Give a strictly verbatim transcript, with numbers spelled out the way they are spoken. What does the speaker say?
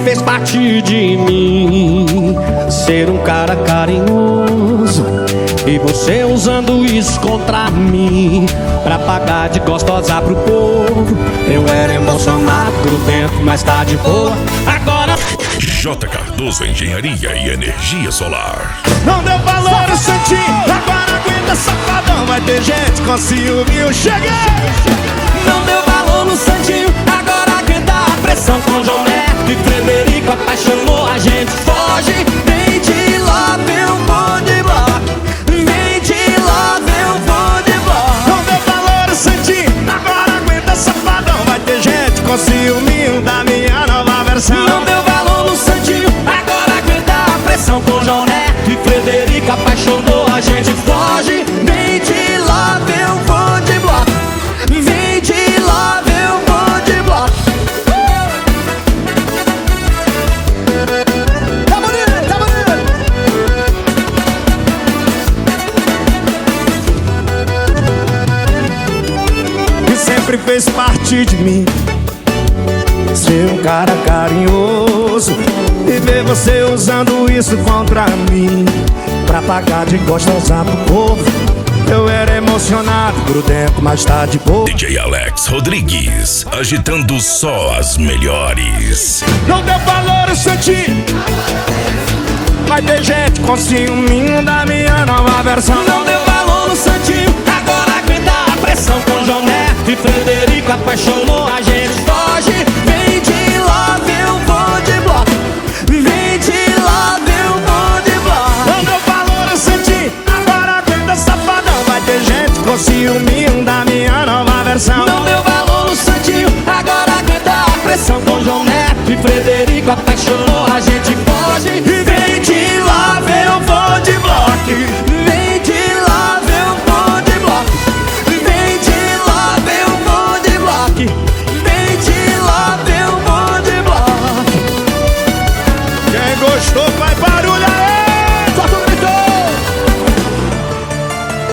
fez parte de mim, ser um cara carinhoso, e você usando isso contra mim, pra pagar de gostosa pro povo. Eu era emocionado, grudento, mas tá de boa. Agora J. Cardoso Engenharia e Energia Solar. Não deu valor o santinho, agora aguenta safadão. Vai ter gente com ciúme, eu cheguei. não deu valor no santinho, agora aguenta a pressão. Com João Neto e Frederico apaixonou, a gente foge. Vem de lá, eu vou de bloco. Vem de lá, eu vou de bloco. Não deu valor o santinho, agora aguenta safadão. Vai ter gente com ciúme da minha nova versão. Não deu valor no santinho, agora aguenta a pressão. Com João Neto e Frederico apaixonou, a gente foge. Vem de lá, eu vou de bloco. Vem de lá, eu vou de bloco. Tá bonito, tá bonito. E sempre fez parte de mim, ser um cara carinhoso, e ver você usando isso contra mim, pra pagar de gostosa pro povo. Eu era emocionado, grudento, mas tá de boa. D J Alex Rodrigues, agitando só as melhores. Não deu valor o santinho, vai ter gente com ciúminho da minha nova versão. Não deu valor no santinho, agora aguenta a pressão. Com João Neto e Frederico apaixonou, a gente foge. Vem de lá, eu vou de bloco. Vem de lá, eu vou de bloco. Não deu valor o santinho, agora aguenta safadão. Vai ter gente com ciúminho da minha nova versão. Não deu valor no santinho, agora aguenta a pressão. Com João Neto e Frederico apaixonou, a gente foge.